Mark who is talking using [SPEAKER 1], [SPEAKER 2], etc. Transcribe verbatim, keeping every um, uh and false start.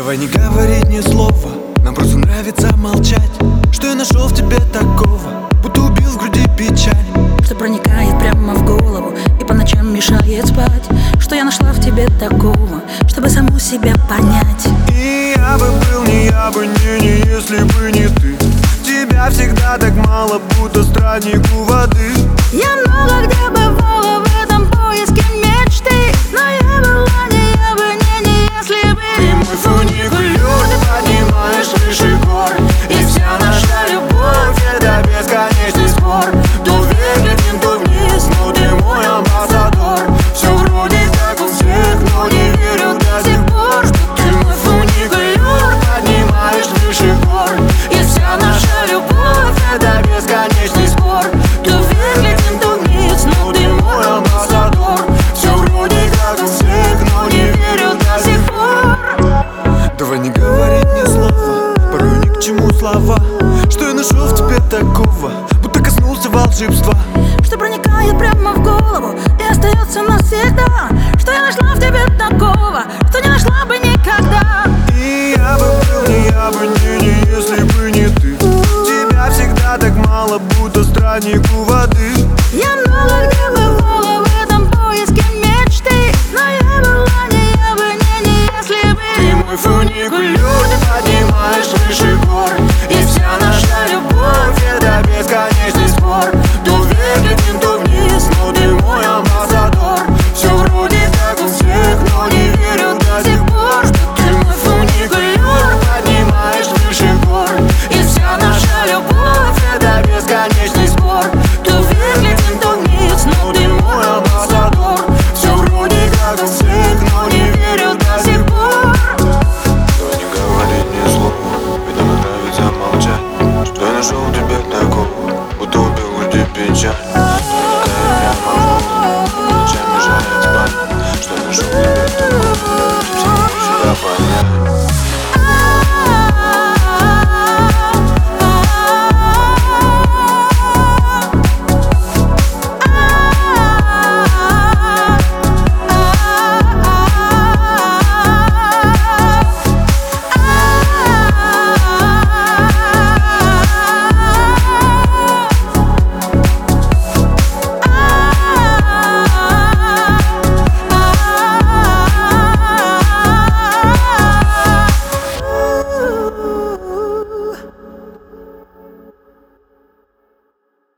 [SPEAKER 1] Давай не говорить ни слова, нам просто нравится молчать. Что я нашел в тебе такого, будто убил в груди печаль,
[SPEAKER 2] что проникает прямо в голову и по ночам мешает спать. Что я нашла в тебе такого, чтобы саму себя понять.
[SPEAKER 1] И я бы был, не я бы, не, не, если бы не ты. Тебя всегда так мало, будто странник у воды.
[SPEAKER 2] Я много где бывала в этом поиске мечты, но я была не я бы, не, не если бы.
[SPEAKER 1] Ты мой фуникулер, ты поднимаешь выше гор. И вся наша любовь — это бесконечный спор. То вверх летим, то вниз, но ты мой амбассадор. Все вроде как у всех, но не верю до сих пор, что ты мой фуникулер, поднимаешь выше гор. И вся наша любовь — это бесконечный спор. То вверх летим, то вниз, но ты мой амбассадор. Все вроде как у всех, но не верю до сих пор. Давай не говорить ни слова, порой ни к чему слова. Что я нашел в тебе такого, будто коснулся волшебства,
[SPEAKER 2] что проникает прямо в голову и остается навсегда. Что я нашла в тебе такого, что не нашла бы никогда.
[SPEAKER 1] И я бы был, не я бы, не, не если бы не ты. Тебя всегда так мало, будто странник у воды.
[SPEAKER 2] Я много где бывала в этом поиске мечты, но я была не я бы, не, не если бы.
[SPEAKER 1] Ты мой фуникулер, ты поднимаешь выше гор. И вся наша любовь — это бесконечный спор. То вверх летим,